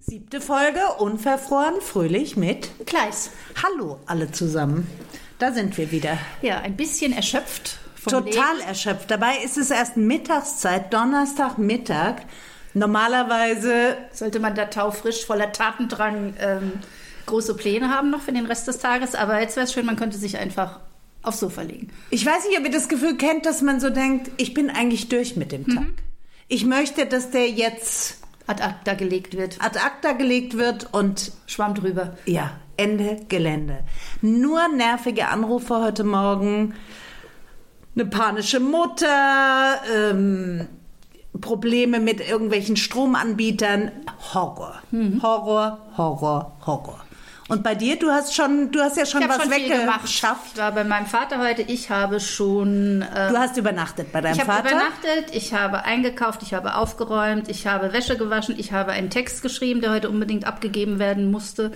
7. Folge, unverfroren, fröhlich mit Kleis. Hallo alle zusammen. Da sind wir wieder. Ja, ein bisschen erschöpft vom Total Leben. erschöpft. Dabei ist es erst Mittagszeit, Donnerstagmittag. Normalerweise Sollte man da taufrisch, voller Tatendrang große Pläne haben noch für den Rest des Tages. Aber jetzt wäre es schön, man könnte sich einfach aufs Sofa legen. Ich weiß nicht, ob ihr das Gefühl kennt, dass man so denkt, ich bin eigentlich durch mit dem Tag. Ich möchte, dass der jetzt Ad acta gelegt wird. Und Schwamm drüber. ja, Ende Gelände. Nur nervige Anrufe heute Morgen, eine panische Mutter, Probleme mit irgendwelchen Stromanbietern. Horror. Horror. Und bei dir, du hast ja schon was weggeschafft. Ich war bei meinem Vater heute. Ich habe schon... Du hast übernachtet bei deinem Vater? Ich habe übernachtet, ich habe eingekauft, ich habe aufgeräumt, ich habe Wäsche gewaschen, ich habe einen Text geschrieben, der heute unbedingt abgegeben werden musste.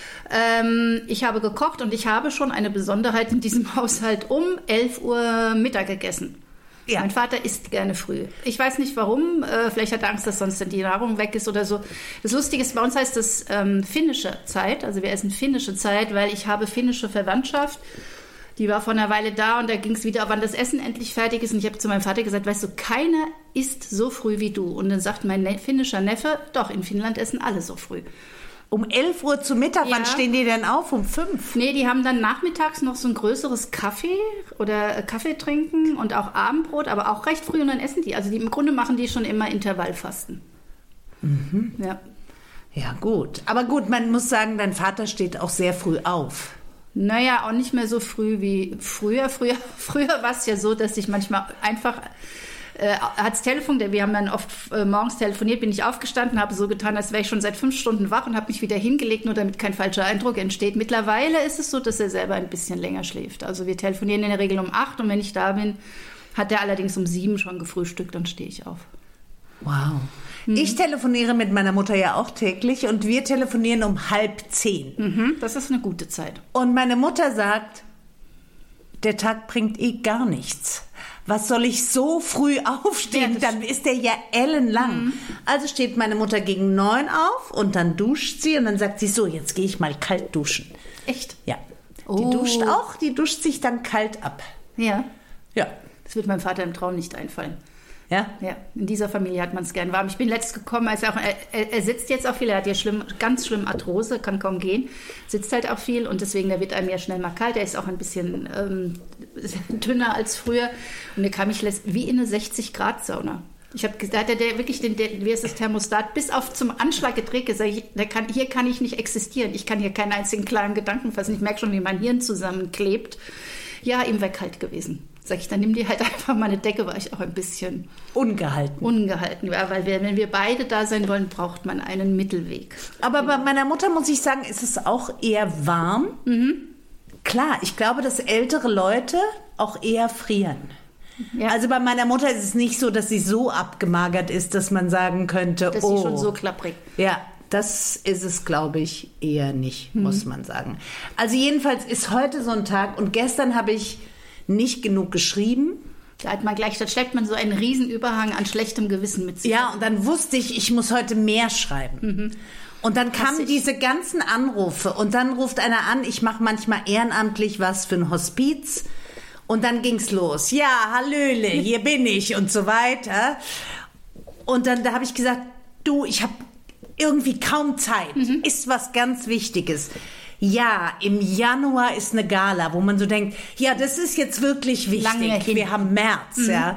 Ich habe gekocht und ich habe schon eine Besonderheit in diesem Haushalt um 11 Uhr Mittag gegessen. Ja. Mein Vater isst gerne früh. Ich weiß nicht warum. Vielleicht hat er Angst, dass sonst die Nahrung weg ist oder so. Das Lustige ist, bei uns heißt das finnische Zeit. Also wir essen finnische Zeit, weil ich habe finnische Verwandtschaft. Die war vor einer Weile da und da ging es wieder, wann das Essen endlich fertig ist. Und ich habe zu meinem Vater gesagt, weißt du, keiner isst so früh wie du. Und dann sagt mein finnischer Neffe, doch, in Finnland essen alle so früh. Um 11 Uhr zu Mittag, ja. Wann stehen die denn auf? Um 5? Nee, die haben dann nachmittags noch so ein größeres Kaffee trinken und auch Abendbrot, aber auch recht früh und dann essen die. Also im Grunde machen die schon immer Intervallfasten. Mhm. Ja. Ja, gut. Aber gut, man muss sagen, dein Vater steht auch sehr früh auf. Naja, auch nicht mehr so früh wie früher. Früher war es ja so, dass ich manchmal einfach... Hat's Telefon, wir haben dann oft morgens telefoniert, bin ich aufgestanden, habe so getan, als wäre ich schon seit 5 Stunden wach und habe mich wieder hingelegt, nur damit kein falscher Eindruck entsteht. Mittlerweile ist es so, dass er selber ein bisschen länger schläft. Also wir telefonieren in der Regel um 8 und wenn ich da bin, hat er allerdings um 7 schon gefrühstückt, dann stehe ich auf. Wow. Ich telefoniere mit meiner Mutter ja auch täglich und wir telefonieren um 9:30. Das ist eine gute Zeit. Und meine Mutter sagt, der Tag bringt gar nichts. Was soll ich so früh aufstehen? Ja, dann ist der ja ellenlang. Also steht meine Mutter gegen 9 auf und dann duscht sie und dann sagt sie so, jetzt gehe ich mal kalt duschen. Echt? Ja. Die duscht sich dann kalt ab. Ja? Ja. Das wird meinem Vater im Traum nicht einfallen. Ja? Ja, in dieser Familie hat man es gern warm. Ich bin letzt gekommen, er sitzt jetzt auch viel, er hat ja ganz schlimm Arthrose, kann kaum gehen, sitzt halt auch viel und deswegen, der wird einem ja schnell mal kalt, er ist auch ein bisschen dünner als früher und der kam mich wie in eine 60-Grad-Sauna. Ich habe gesagt, der wirklich wie ist das Thermostat bis auf zum Anschlag gedreht, gesagt, hier kann ich nicht existieren, ich kann hier keinen einzigen klaren Gedanken fassen, ich merke schon, wie mein Hirn zusammenklebt. Ja, ihm wäre kalt gewesen. Sag ich, dann nimm dir halt einfach mal eine Decke, war ich auch ein bisschen ungehalten. Ja, weil wenn wir beide da sein wollen, braucht man einen Mittelweg. Aber bei meiner Mutter, muss ich sagen, ist es auch eher warm. Klar, ich glaube, dass ältere Leute auch eher frieren. Ja. Also bei meiner Mutter ist es nicht so, dass sie so abgemagert ist, dass man sagen könnte, dass sie schon so klapprig. Ja, das ist es, glaube ich, eher nicht, muss man sagen. Also jedenfalls ist heute so ein Tag und gestern habe ich nicht genug geschrieben. Da schleppt man so einen Riesenüberhang an schlechtem Gewissen mit sich. Ja, und dann wusste ich muss heute mehr schreiben. Und dann kamen diese ganzen Anrufe und dann ruft einer an, ich mache manchmal ehrenamtlich was für ein Hospiz und dann ging's los. Ja, hallöle, hier bin ich und so weiter. Und dann da habe ich gesagt, du, ich habe irgendwie kaum Zeit. Ist was ganz Wichtiges. Ja, im Januar ist eine Gala, wo man so denkt, ja, das ist jetzt wirklich wichtig. Wir haben März, ja.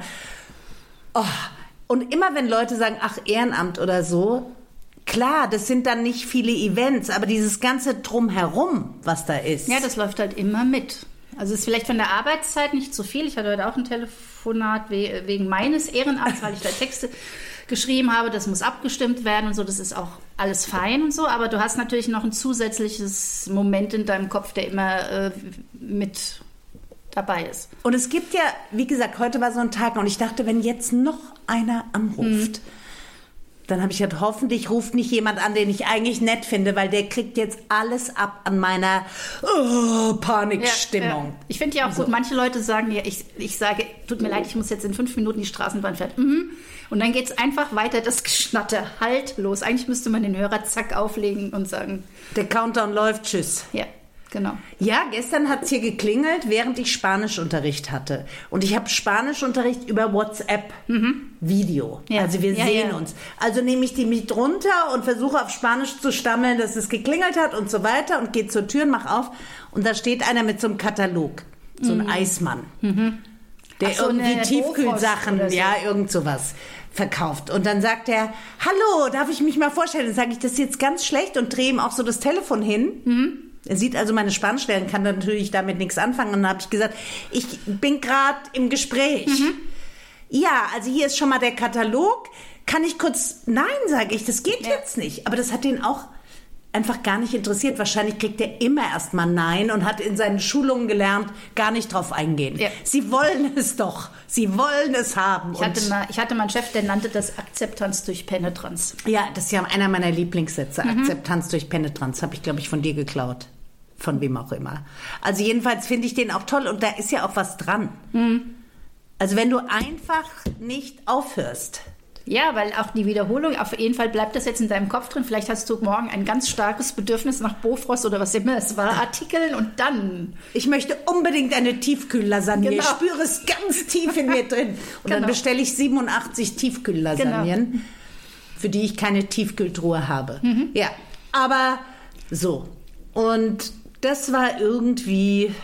Oh. Und immer wenn Leute sagen, ach, Ehrenamt oder so, klar, das sind dann nicht viele Events, aber dieses ganze Drumherum, was da ist. Ja, das läuft halt immer mit. Also es ist vielleicht von der Arbeitszeit nicht so viel. Ich hatte heute auch ein Telefonat wegen meines Ehrenamts, weil ich da Texte geschrieben habe, das muss abgestimmt werden und so, das ist auch alles fein und so, aber du hast natürlich noch ein zusätzliches Moment in deinem Kopf, der immer mit dabei ist. Und es gibt ja, wie gesagt, heute war so ein Tag und ich dachte, wenn jetzt noch einer anruft, Dann habe ich gedacht, hoffentlich ruft nicht jemand an, den ich eigentlich nett finde, weil der kriegt jetzt alles ab an meiner Panikstimmung. Ja. Ich finde ja auch gut, manche Leute sagen ja, ich sage, tut mir leid, ich muss jetzt in 5 Minuten die Straßenbahn fahren. Und dann geht es einfach weiter, das Geschnatter, halt los. Eigentlich müsste man den Hörer zack auflegen und sagen. Der Countdown läuft, tschüss. Ja. Genau. Ja, gestern hat es hier geklingelt, während ich Spanischunterricht hatte. Und ich habe Spanischunterricht über WhatsApp Video. Ja. Also wir sehen uns. Also nehme ich die mit runter und versuche auf Spanisch zu stammeln, dass es geklingelt hat und so weiter und gehe zur Tür und mach auf. Und da steht einer mit so einem Katalog, so ein Eismann, der so, irgendwie Tiefkühlsachen, so. Irgend sowas verkauft. Und dann sagt er, hallo, darf ich mich mal vorstellen? Dann sage ich, das ist jetzt ganz schlecht und drehe ihm auch so das Telefon hin. Er sieht also meine Spanischlehrerin, kann natürlich damit nichts anfangen. Und dann habe ich gesagt, ich bin gerade im Gespräch. Ja, also hier ist schon mal der Katalog. Kann ich kurz... Nein, sage ich, das geht jetzt nicht. Aber das hat den auch einfach gar nicht interessiert. Wahrscheinlich kriegt er immer erst mal Nein und hat in seinen Schulungen gelernt, gar nicht drauf eingehen. Ja. Sie wollen es doch. Sie wollen es haben. Ich hatte mal einen Chef, der nannte das Akzeptanz durch Penetranz. Ja, das ist ja einer meiner Lieblingssätze. Akzeptanz durch Penetranz habe ich, glaube ich, von dir geklaut. Von wem auch immer. Also jedenfalls finde ich den auch toll und da ist ja auch was dran. Also wenn du einfach nicht aufhörst. Ja, weil auch die Wiederholung, auf jeden Fall bleibt das jetzt in deinem Kopf drin. Vielleicht hast du morgen ein ganz starkes Bedürfnis nach Bofrost oder was immer es war, artikeln und dann... Ich möchte unbedingt eine Tiefkühllasagne. Genau. Ich spüre es ganz tief in mir drin. Und dann bestelle ich 87 Tiefkühllasagnen, für die ich keine Tiefkühltruhe habe. Ja, aber so. Und das war irgendwie...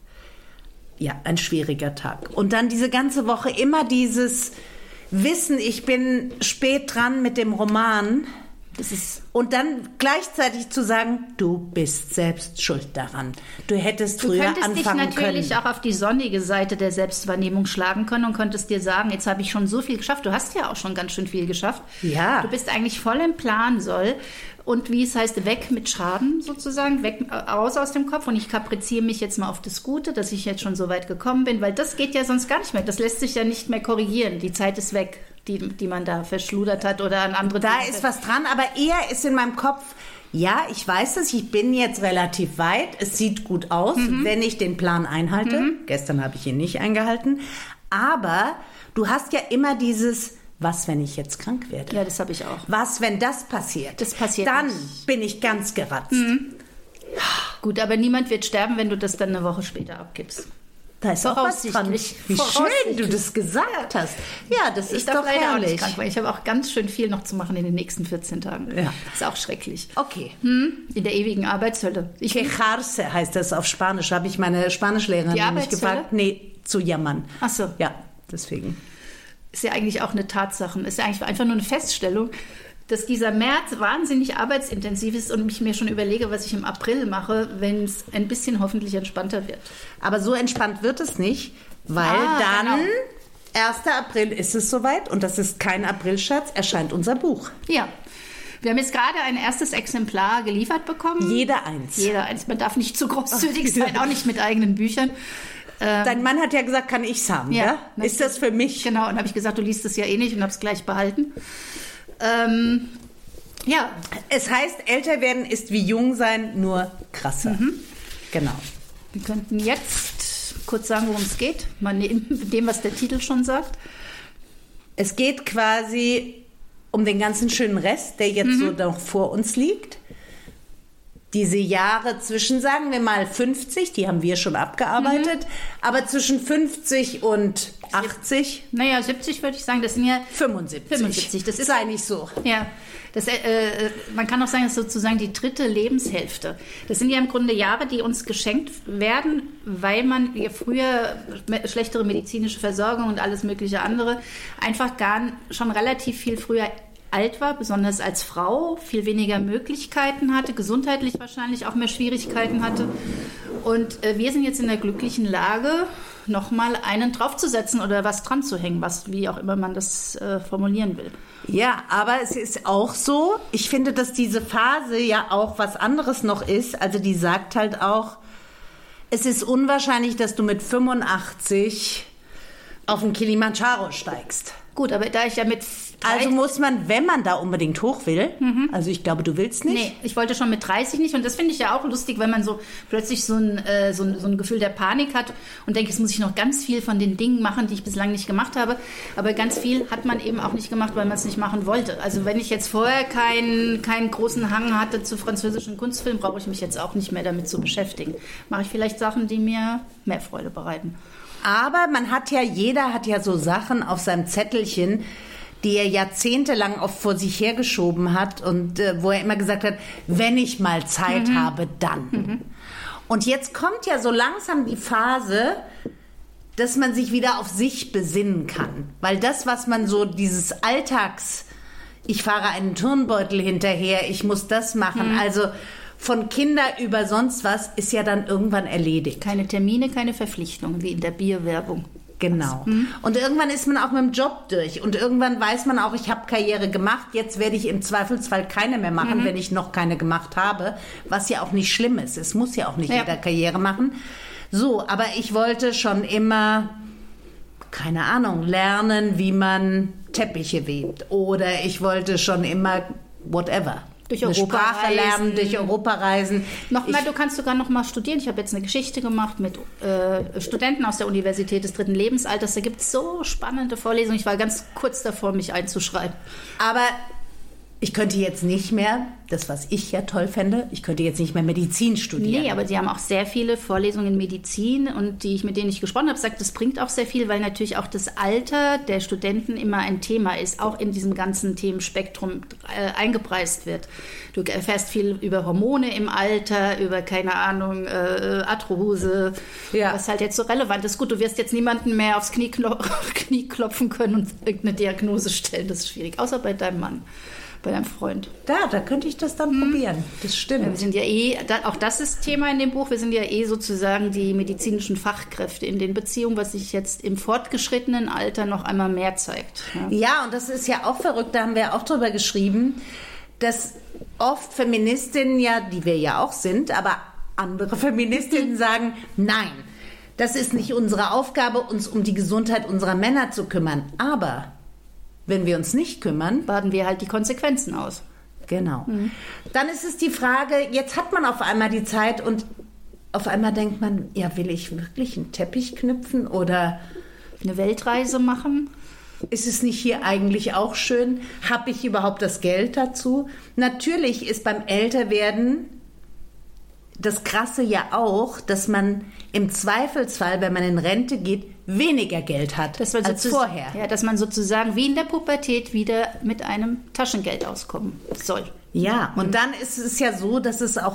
Ja, ein schwieriger Tag. Und dann diese ganze Woche immer dieses Wissen, ich bin spät dran mit dem Roman. Und dann gleichzeitig zu sagen, du bist selbst schuld daran. Du hättest früher anfangen können. Du könntest dich natürlich auch auf die sonnige Seite der Selbstwahrnehmung schlagen können und könntest dir sagen, jetzt habe ich schon so viel geschafft. Du hast ja auch schon ganz schön viel geschafft. Ja. Du bist eigentlich voll im Plan, und wie es heißt, weg mit Schaden sozusagen, raus aus dem Kopf. Und ich kapriziere mich jetzt mal auf das Gute, dass ich jetzt schon so weit gekommen bin, weil das geht ja sonst gar nicht mehr. Das lässt sich ja nicht mehr korrigieren. Die Zeit ist weg, die man da verschludert hat oder an andere Da ist was dran, aber eher ist in meinem Kopf, ja, ich weiß es, ich bin jetzt relativ weit, es sieht gut aus, wenn ich den Plan einhalte. Gestern habe ich ihn nicht eingehalten. Aber du hast ja immer dieses... Was, wenn ich jetzt krank werde? Ja, das habe ich auch. Was, wenn das passiert? Das passiert dann nicht. Bin ich ganz geratzt. Gut, aber niemand wird sterben, wenn du das dann eine Woche später abgibst. Da ist auch was dran. Wie schön du das gesagt hast. Ja, das ist doch leider herrlich. Auch nicht krank, weil ich habe auch ganz schön viel noch zu machen in den nächsten 14 Tagen. Ja. Ist auch schrecklich. Okay. In der ewigen Arbeitshölle. Quejarse heißt das auf Spanisch. Habe ich meine Spanischlehrerin nämlich gefragt. Nee, zu jammern. Ach so. Ja, deswegen. Ist ja eigentlich auch eine Tatsache. Ist ja eigentlich einfach nur eine Feststellung, dass dieser März wahnsinnig arbeitsintensiv ist und ich mir schon überlege, was ich im April mache, wenn es ein bisschen hoffentlich entspannter wird. Aber so entspannt wird es nicht, weil dann, 1. April ist es soweit und das ist kein Aprilscherz, erscheint unser Buch. Ja. Wir haben jetzt gerade ein erstes Exemplar geliefert bekommen. Jeder eins. Man darf nicht zu großzügig sein, auch nicht mit eigenen Büchern. Dein Mann hat ja gesagt, kann ich's haben, ja? Ist das für mich? Genau, und habe ich gesagt, du liest es ja eh nicht und habe es gleich behalten. Ja. Es heißt, älter werden ist wie jung sein, nur krasser. Genau. Wir könnten jetzt kurz sagen, worum es geht, mal neben dem, was der Titel schon sagt. Es geht quasi um den ganzen schönen Rest, der jetzt so noch vor uns liegt. Diese Jahre zwischen, sagen wir mal 50, die haben wir schon abgearbeitet, aber zwischen 50 und 80. Naja, 70 würde ich sagen, das sind ja 75. Das ist, sei nicht so. Ja, man kann auch sagen, das ist sozusagen die dritte Lebenshälfte. Das sind ja im Grunde Jahre, die uns geschenkt werden, weil man ja früher schlechtere medizinische Versorgung und alles mögliche andere einfach schon relativ viel früher alt war, besonders als Frau, viel weniger Möglichkeiten hatte, gesundheitlich wahrscheinlich auch mehr Schwierigkeiten hatte. Und wir sind jetzt in der glücklichen Lage, nochmal einen draufzusetzen oder was dran zu hängen, wie auch immer man das formulieren will. Ja, aber es ist auch so, ich finde, dass diese Phase ja auch was anderes noch ist. Also die sagt halt auch, es ist unwahrscheinlich, dass du mit 85 auf den Kilimanjaro steigst. Gut, aber da ich ja mit Also muss man, wenn man da unbedingt hoch will, also ich glaube, du willst nicht. Nee, ich wollte schon mit 30 nicht. Und das finde ich ja auch lustig, wenn man so plötzlich so ein Gefühl der Panik hat und denkt, jetzt muss ich noch ganz viel von den Dingen machen, die ich bislang nicht gemacht habe. Aber ganz viel hat man eben auch nicht gemacht, weil man es nicht machen wollte. Also wenn ich jetzt vorher keinen großen Hang hatte zu französischen Kunstfilmen, brauche ich mich jetzt auch nicht mehr damit zu beschäftigen. Mache ich vielleicht Sachen, die mir mehr Freude bereiten. Aber jeder hat ja so Sachen auf seinem Zettelchen, die er jahrzehntelang oft vor sich hergeschoben hat und wo er immer gesagt hat, wenn ich mal Zeit habe, dann. Und jetzt kommt ja so langsam die Phase, dass man sich wieder auf sich besinnen kann. Weil das, was man so, dieses Alltags, ich fahre einen Turnbeutel hinterher, ich muss das machen, also von Kinder über sonst was, ist ja dann irgendwann erledigt. Keine Termine, keine Verpflichtungen, wie in der Bierwerbung. Genau. Und irgendwann ist man auch mit dem Job durch. Und irgendwann weiß man auch, ich habe Karriere gemacht, jetzt werde ich im Zweifelsfall keine mehr machen, wenn ich noch keine gemacht habe. Was ja auch nicht schlimm ist. Es muss ja auch nicht jeder Karriere machen. So, aber ich wollte schon immer, keine Ahnung, lernen, wie man Teppiche webt. Oder ich wollte schon immer whatever. Durch eine Europa Sprache reisen. lernen, durch Europa reisen. Du kannst sogar noch mal studieren. Ich habe jetzt eine Geschichte gemacht mit Studenten aus der Universität des 3. Lebensalters. Da gibt es so spannende Vorlesungen. Ich war ganz kurz davor, mich einzuschreiben. Aber ich könnte jetzt nicht mehr, das was ich ja toll fände, ich könnte jetzt nicht mehr Medizin studieren. Nee, aber sie haben auch sehr viele Vorlesungen in Medizin und mit denen ich gesprochen habe, sagt, das bringt auch sehr viel, weil natürlich auch das Alter der Studenten immer ein Thema ist, auch in diesem ganzen Themenspektrum eingepreist wird. Du erfährst viel über Hormone im Alter, über, keine Ahnung, Arthrose, was halt jetzt so relevant ist. Gut, du wirst jetzt niemanden mehr aufs Knie klopfen können und irgendeine Diagnose stellen, das ist schwierig, außer bei deinem Mann. Bei deinem Freund. Da könnte ich das dann probieren. Das stimmt. Wir sind ja auch das ist Thema in dem Buch, wir sind ja sozusagen die medizinischen Fachkräfte in den Beziehungen, was sich jetzt im fortgeschrittenen Alter noch einmal mehr zeigt. Ja, und das ist ja auch verrückt, da haben wir auch drüber geschrieben, dass oft Feministinnen die wir ja auch sind, aber andere Feministinnen sagen, nein, das ist nicht unsere Aufgabe, uns um die Gesundheit unserer Männer zu kümmern. Aber wenn wir uns nicht kümmern, baden wir halt die Konsequenzen aus. Genau. Dann ist es die Frage, jetzt hat man auf einmal die Zeit und auf einmal denkt man, will ich wirklich einen Teppich knüpfen oder eine Weltreise machen? Ist es nicht hier eigentlich auch schön? Habe ich überhaupt das Geld dazu? Natürlich ist beim Älterwerden das Krasse ja auch, dass man im Zweifelsfall, wenn man in Rente geht, weniger Geld hat als vorher. Ja, dass man sozusagen wie in der Pubertät wieder mit einem Taschengeld auskommen soll. Ja, und dann ist es ja so, dass es auch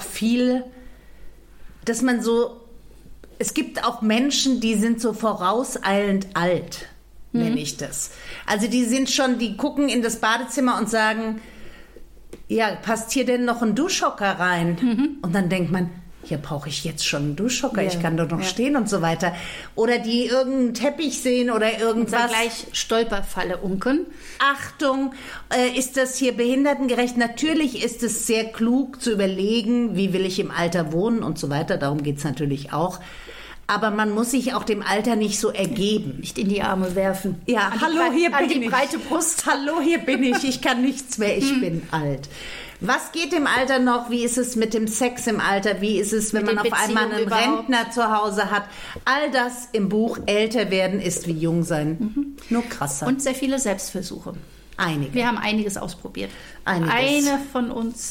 dass man so, es gibt auch Menschen, die sind so vorauseilend alt, nenne ich das. Also die gucken in das Badezimmer und sagen, passt hier denn noch ein Duschhocker rein? Und dann denkt man, hier brauche ich jetzt schon einen Duschhocker, ich kann doch noch stehen und so weiter. Oder die irgendeinen Teppich sehen oder irgendwas. Und gleich Stolperfalle unken. Achtung, ist das hier behindertengerecht? Natürlich ist es sehr klug zu überlegen, wie will ich im Alter wohnen und so weiter. Darum geht es natürlich auch. Aber man muss sich auch dem Alter nicht so ergeben. Nicht in die Arme werfen. Ja, hallo, hier bin ich. An die breite Brust. Hallo, hier bin ich kann nichts mehr, ich bin alt. Was geht im Alter noch? Wie ist es mit dem Sex im Alter? Wie ist es, wenn man auf einmal einen Rentner zu Hause hat? All das im Buch Älter werden ist wie jung sein. Nur krasser. Und sehr viele Selbstversuche. Einige. Wir haben einiges ausprobiert. Eine von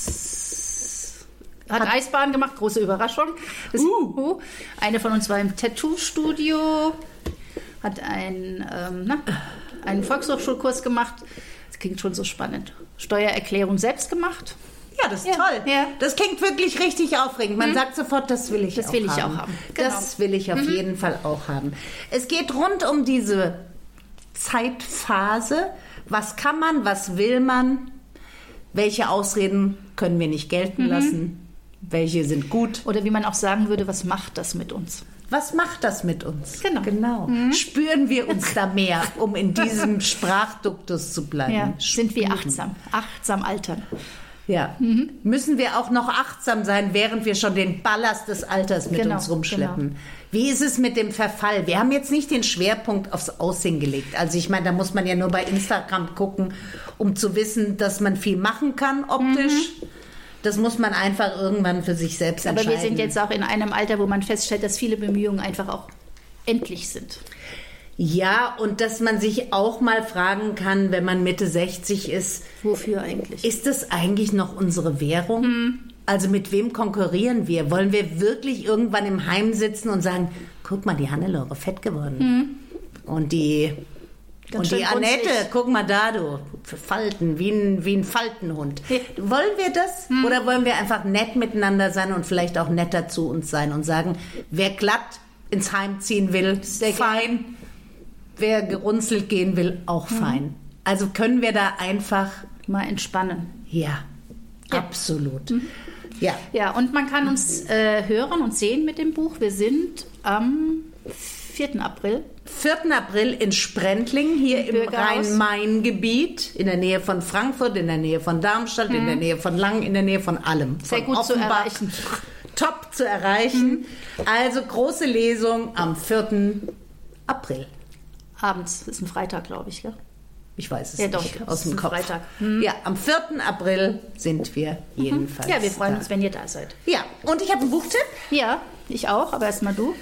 uns hat Eisbahn gemacht, große Überraschung. Eine von uns war im Tattoo-Studio, hat einen Volkshochschulkurs gemacht. Das klingt schon so spannend. Steuererklärung selbst gemacht. Ja, das ist toll. Ja. Das klingt wirklich richtig aufregend. Man sagt sofort, das will ich auch haben. Genau. Das will ich auf jeden Fall auch haben. Es geht rund um diese Zeitphase. Was kann man, was will man? Welche Ausreden können wir nicht gelten lassen? Welche sind gut? Oder wie man auch sagen würde, was macht das mit uns? Was macht das mit uns? Genau. Spüren wir uns da mehr, um in diesem Sprachduktus zu bleiben? Ja, sind wir achtsam altern. Ja. Müssen wir auch noch achtsam sein, während wir schon den Ballast des Alters mit uns rumschleppen. Genau. Wie ist es mit dem Verfall? Wir haben jetzt nicht den Schwerpunkt aufs Aussehen gelegt. Also ich meine, da muss man ja nur bei Instagram gucken, um zu wissen, dass man viel machen kann optisch. Das muss man einfach irgendwann für sich selbst entscheiden. Aber wir sind jetzt auch in einem Alter, wo man feststellt, dass viele Bemühungen einfach auch endlich sind. Ja, und dass man sich auch mal fragen kann, wenn man Mitte 60 ist. Wofür eigentlich? Ist das eigentlich noch unsere Währung? Also mit wem konkurrieren wir? Wollen wir wirklich irgendwann im Heim sitzen und sagen, guck mal, die Hannelore, fett geworden. Und die Annette, guck mal da, du, Falten, wie ein Faltenhund. Ja. Wollen wir das? Oder wollen wir einfach nett miteinander sein und vielleicht auch netter zu uns sein und sagen, wer glatt ins Heim ziehen will, fein. Wer gerunzelt gehen will, auch fein. Also können wir da einfach mal entspannen. Ja. Absolut. Ja, und man kann uns hören und sehen mit dem Buch. Wir sind am 4. April. 4. April in Sprendling, hier im Rhein-Main-Gebiet, in der Nähe von Frankfurt, in der Nähe von Darmstadt, in der Nähe von Langen, in der Nähe von allem. Sehr gut zu erreichen. Top zu erreichen. Also große Lesung am 4. April. Abends, ist ein Freitag, glaube ich, gell? Ich weiß es nicht aus dem Kopf. Freitag. Ja, am 4. April sind wir jedenfalls. Ja, wir freuen uns, wenn ihr da seid. Ja, und ich habe einen Buchtipp. Ja, ich auch, aber erst mal du.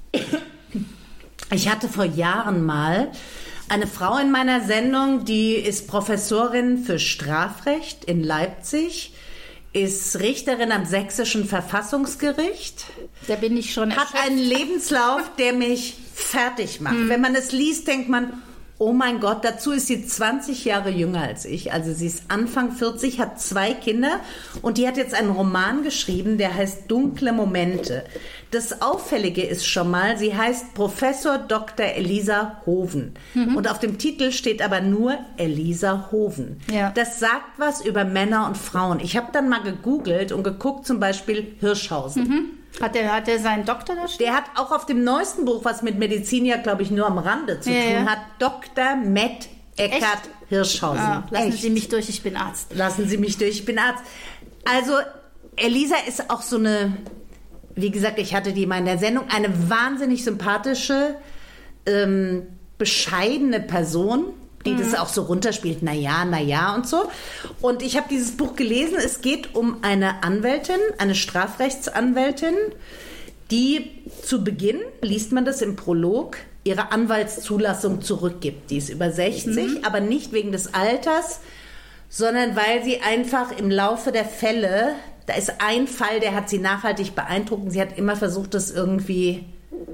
Ich hatte vor Jahren mal eine Frau in meiner Sendung, die ist Professorin für Strafrecht in Leipzig, ist Richterin am Sächsischen Verfassungsgericht. Da bin ich schon erschöpft. Hat einen Lebenslauf, der mich fertig macht. Wenn man es liest, denkt man, oh mein Gott, dazu ist sie 20 Jahre jünger als ich. Also sie ist Anfang 40, hat 2 Kinder und die hat jetzt einen Roman geschrieben, der heißt Dunkle Momente. Das Auffällige ist schon mal, sie heißt Professor Dr. Elisa Hoven. Und auf dem Titel steht aber nur Elisa Hoven. Ja. Das sagt was über Männer und Frauen. Ich habe dann mal gegoogelt und geguckt, zum Beispiel Hirschhausen. Hat der seinen Doktor da stehen? Der hat auch auf dem neuesten Buch, was mit Medizin ja, glaube ich, nur am Rande zu tun hat, Dr. Med Eckhard Hirschhausen. Lassen Sie mich durch, ich bin Arzt. Lassen Sie mich durch, ich bin Arzt. Also Elisa ist auch so eine, wie gesagt, ich hatte die mal in der Sendung, eine wahnsinnig sympathische, bescheidene Person, die das auch so runterspielt, naja und so. Und ich habe dieses Buch gelesen. Es geht um eine Anwältin, eine Strafrechtsanwältin, die zu Beginn, liest man das im Prolog, ihre Anwaltszulassung zurückgibt. Die ist über 60, aber nicht wegen des Alters, sondern weil sie einfach im Laufe der Fälle, da ist ein Fall, der hat sie nachhaltig beeindruckt. Sie hat immer versucht, das irgendwie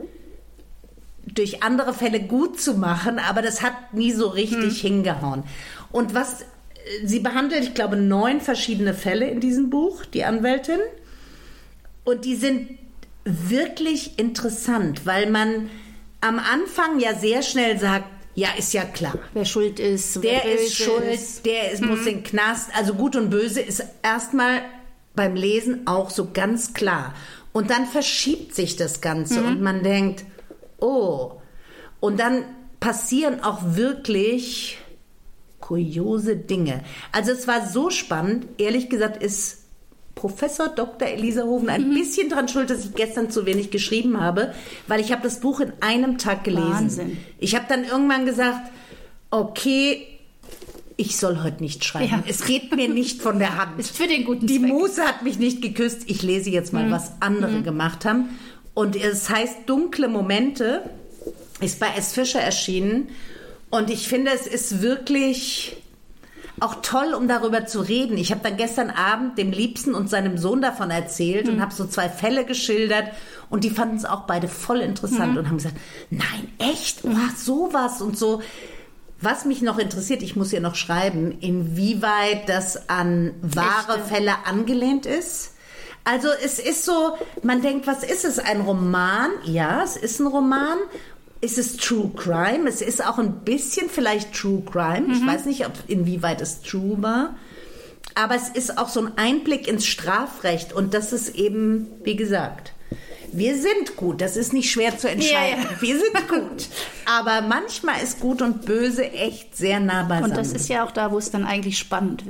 durch andere Fälle gut zu machen, aber das hat nie so richtig hingehauen. Und was sie behandelt, ich glaube, 9 verschiedene Fälle in diesem Buch, die Anwältin. Und die sind wirklich interessant, weil man am Anfang ja sehr schnell sagt, ja, ist ja klar. Wer schuld ist, der ist schuld, der muss in den Knast. Also gut und böse ist erstmal beim Lesen auch so ganz klar. Und dann verschiebt sich das Ganze und man denkt, oh, und dann passieren auch wirklich kuriose Dinge. Also es war so spannend, ehrlich gesagt ist Professor Dr. Elisa Hoven ein bisschen dran schuld, dass ich gestern zu wenig geschrieben habe, weil ich habe das Buch in einem Tag gelesen. Wahnsinn. Ich habe dann irgendwann gesagt, okay, ich soll heute nicht schreiben. Ja. Es geht mir nicht von der Hand. Ist für den guten Die Zweck. Muse hat mich nicht geküsst. Ich lese jetzt mal, was andere gemacht haben. Und es heißt Dunkle Momente, ist bei S. Fischer erschienen. Und ich finde, es ist wirklich auch toll, um darüber zu reden. Ich habe dann gestern Abend dem Liebsten und seinem Sohn davon erzählt und habe so 2 Fälle geschildert. Und die fanden es auch beide voll interessant und haben gesagt, nein, echt? Oh, sowas und so. Was mich noch interessiert, ich muss ja noch schreiben, inwieweit das an wahre Fälle angelehnt ist. Also es ist so, man denkt, was ist es? Ein Roman? Ja, es ist ein Roman. Ist es True Crime? Es ist auch ein bisschen vielleicht True Crime. Ich weiß nicht, inwieweit es true war. Aber es ist auch so ein Einblick ins Strafrecht. Und das ist eben, wie gesagt, wir sind gut. Das ist nicht schwer zu entscheiden. Ja. Wir sind gut. Aber manchmal ist Gut und Böse echt sehr nah beisammen. Und das ist ja auch da, wo es dann eigentlich spannend wird.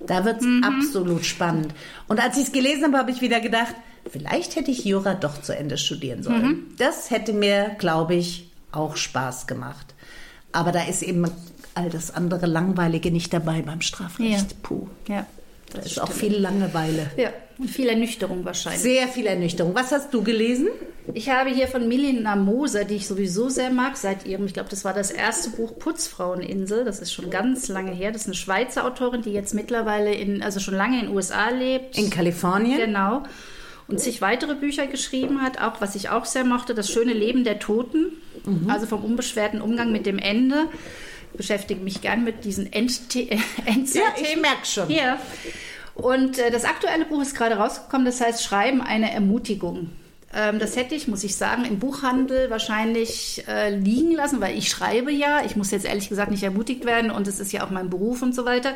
Da wird es absolut spannend. Und als ich es gelesen habe, habe ich wieder gedacht, vielleicht hätte ich Jura doch zu Ende studieren sollen. Das hätte mir, glaube ich, auch Spaß gemacht. Aber da ist eben all das andere Langweilige nicht dabei beim Strafrecht. Ja. Puh. Ja. Da ist auch viel Langeweile. Ja, und viel Ernüchterung wahrscheinlich. Sehr viel Ernüchterung. Was hast du gelesen? Ich habe hier von Milena Moser, die ich sowieso sehr mag, seit ihrem, ich glaube, das war das erste Buch Putzfraueninsel. Das ist schon ganz lange her. Das ist eine Schweizer Autorin, die jetzt mittlerweile also schon lange in den USA lebt. In Kalifornien? Genau. Und sich weitere Bücher geschrieben hat, auch was ich auch sehr mochte, Das schöne Leben der Toten. Also vom unbeschwerten Umgang mit dem Ende. Ich beschäftige mich gern mit diesen Endzeitthemen. Ja, ich merke schon. Ja. Und das aktuelle Buch ist gerade rausgekommen, das heißt Schreiben, eine Ermutigung. Das hätte ich, muss ich sagen, im Buchhandel wahrscheinlich liegen lassen, weil ich schreibe ja. Ich muss jetzt ehrlich gesagt nicht ermutigt werden und es ist ja auch mein Beruf und so weiter.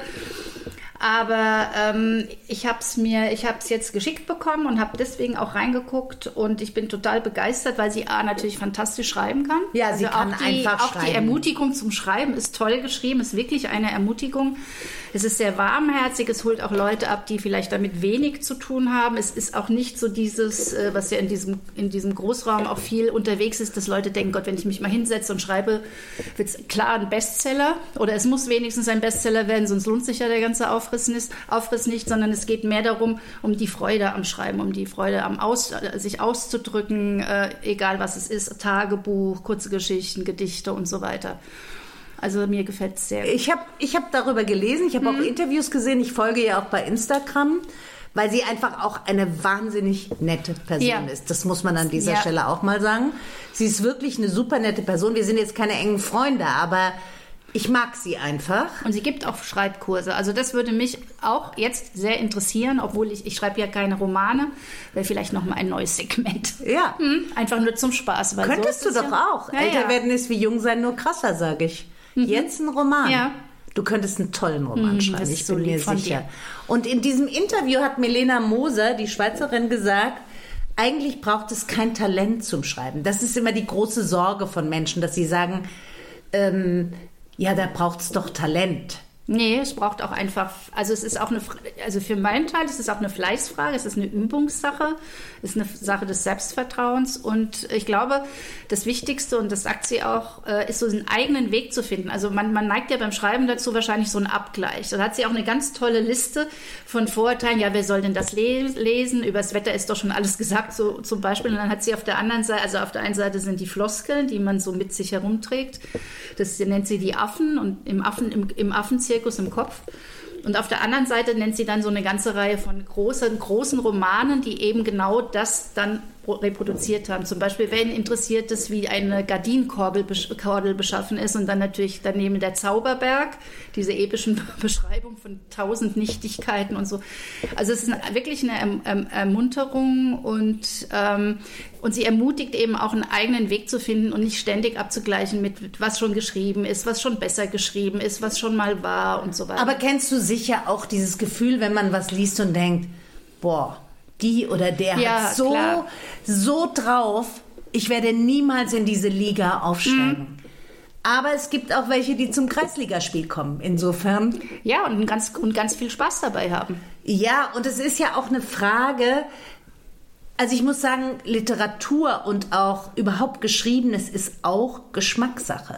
Aber ich habe es jetzt geschickt bekommen und habe deswegen auch reingeguckt und ich bin total begeistert, weil sie natürlich fantastisch schreiben kann. Ja, sie kann einfach schreiben. Auch die Ermutigung zum Schreiben ist toll geschrieben, ist wirklich eine Ermutigung. Es ist sehr warmherzig, es holt auch Leute ab, die vielleicht damit wenig zu tun haben. Es ist auch nicht so dieses, was ja in diesem Großraum auch viel unterwegs ist, dass Leute denken, Gott, wenn ich mich mal hinsetze und schreibe, wird es klar ein Bestseller oder es muss wenigstens ein Bestseller werden, sonst lohnt sich ja der ganze Aufriss nicht, sondern es geht mehr darum, um die Freude am Schreiben, um die Freude am sich auszudrücken, egal was es ist, Tagebuch, kurze Geschichten, Gedichte und so weiter. Also mir gefällt es sehr gut. Ich hab darüber gelesen, ich habe auch Interviews gesehen, ich folge ihr auch bei Instagram, weil sie einfach auch eine wahnsinnig nette Person ist. Das muss man an dieser Stelle auch mal sagen. Sie ist wirklich eine super nette Person. Wir sind jetzt keine engen Freunde, aber ich mag sie einfach. Und sie gibt auch Schreibkurse. Also das würde mich auch jetzt sehr interessieren, obwohl ich schreibe ja keine Romane. Wäre vielleicht noch mal ein neues Segment. Ja. Einfach nur zum Spaß. Weil könntest du doch auch. Ja, Älter werden ist wie jung sein, nur krasser, sage ich. Jetzt ein Roman. Ja. Du könntest einen tollen Roman schreiben, ich bin mir sicher. Und in diesem Interview hat Milena Moser, die Schweizerin, gesagt, eigentlich braucht es kein Talent zum Schreiben. Das ist immer die große Sorge von Menschen, dass sie sagen, ja, da braucht es doch Talent. Nee, es braucht auch einfach, also es ist auch also für meinen Teil ist es auch eine Fleißfrage, es ist eine Übungssache, es ist eine Sache des Selbstvertrauens und ich glaube, das Wichtigste, und das sagt sie auch, ist so einen eigenen Weg zu finden. Also man neigt ja beim Schreiben dazu wahrscheinlich so einen Abgleich. Da hat sie auch eine ganz tolle Liste von Vorurteilen, ja, wer soll denn das lesen? Über das Wetter ist doch schon alles gesagt, so zum Beispiel. Und dann hat sie auf der anderen Seite, also auf der einen Seite sind die Floskeln, die man so mit sich herumträgt. Das nennt sie die Affen und im Affenzirkus im Kopf. Und auf der anderen Seite nennt sie dann so eine ganze Reihe von großen Romanen, die eben genau das dann reproduziert haben. Zum Beispiel, wen interessiert es, wie eine Gardinenkordel beschaffen ist und dann natürlich daneben der Zauberberg, diese epischen Beschreibung von 1000 Nichtigkeiten und so. Also es ist wirklich eine Ermunterung und sie ermutigt eben auch einen eigenen Weg zu finden und nicht ständig abzugleichen mit was schon geschrieben ist, was schon besser geschrieben ist, was schon mal war und so weiter. Aber kennst du sicher auch dieses Gefühl, wenn man was liest und denkt, boah, die oder der hat so drauf, ich werde niemals in diese Liga aufsteigen. Aber es gibt auch welche, die zum Kreisligaspiel kommen. Insofern. Ja, und ganz viel Spaß dabei haben. Ja, und es ist ja auch eine Frage, also ich muss sagen, Literatur und auch überhaupt Geschriebenes ist auch Geschmackssache.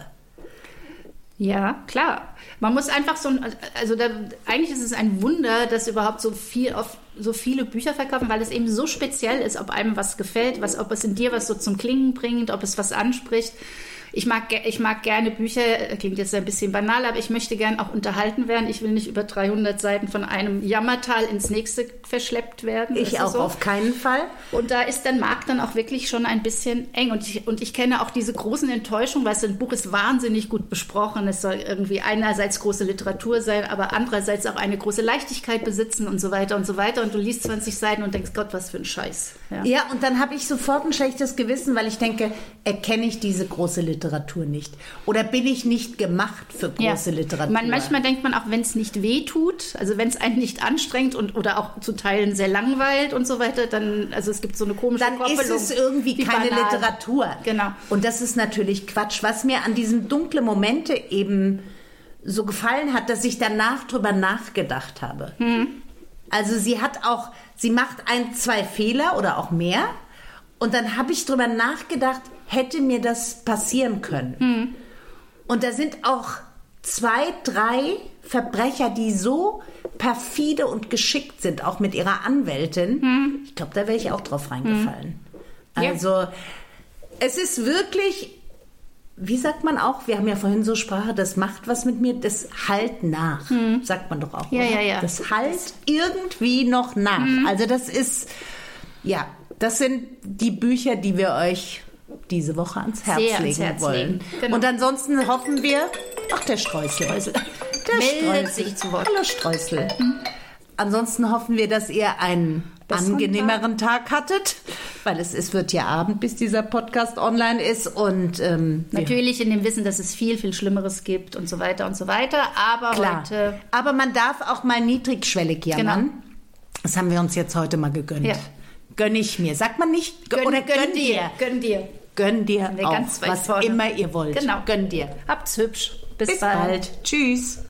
Ja, klar. Man muss einfach eigentlich ist es ein Wunder, dass überhaupt so viele Bücher verkaufen, weil es eben so speziell ist, ob einem was gefällt, ob es in dir was so zum Klingen bringt, ob es was anspricht. Ich mag gerne Bücher, klingt jetzt ein bisschen banal, aber ich möchte gern auch unterhalten werden. Ich will nicht über 300 Seiten von einem Jammertal ins nächste verschleppt werden. Ich auch so. Auf keinen Fall. Und da ist der Markt dann auch wirklich schon ein bisschen eng. Und ich kenne auch diese großen Enttäuschungen, weil ein Buch ist wahnsinnig gut besprochen. Es soll irgendwie einerseits große Literatur sein, aber andererseits auch eine große Leichtigkeit besitzen und so weiter und so weiter. Und du liest 20 Seiten und denkst, Gott, was für ein Scheiß. Ja, und dann habe ich sofort ein schlechtes Gewissen, weil ich denke, erkenne ich diese große Literatur nicht? Oder bin ich nicht gemacht für große Literatur? Manchmal denkt man auch, wenn es nicht weh tut, also wenn es einen nicht anstrengt oder auch zu Teilen sehr langweilt und so weiter, dann, also es gibt so eine komische Koppelung. Dann ist es irgendwie keine Literatur. Genau. Und das ist natürlich Quatsch. Was mir an diesen dunklen Momente eben so gefallen hat, dass ich danach drüber nachgedacht habe. Also sie macht 1, 2 Fehler oder auch mehr. Und dann habe ich drüber nachgedacht, hätte mir das passieren können. Und da sind auch 2, 3 Verbrecher, die so perfide und geschickt sind, auch mit ihrer Anwältin. Ich glaube, da wäre ich auch drauf reingefallen. Also es ist wirklich, wie sagt man auch, wir haben ja vorhin so Sprache, das macht was mit mir, das hallt nach, sagt man doch auch. Ja, oder? ja. Das hallt irgendwie noch nach. Also das ist, das sind die Bücher, die wir euch diese Woche ans Herz legen wollen. Genau. Und ansonsten hoffen wir, der Streusel. Der meldet sich zu Wort. Hallo Streusel. Ansonsten hoffen wir, dass ihr einen angenehmeren Tag hattet, weil es wird ja Abend, bis dieser Podcast online ist. Und natürlich in dem Wissen, dass es viel, viel Schlimmeres gibt und so weiter und so weiter. Aber klar. Aber man darf auch mal niedrigschwellig jammern. Genau. Das haben wir uns jetzt heute mal gegönnt. Ja. Gönn ich mir. Sagt man nicht? Gönn dir. Gönn dir. Gönn dir wir auch, ganz weit was vorne. immer ihr wollt. Genau. Gönn dir. Habt's hübsch. Bis bald. Tschüss.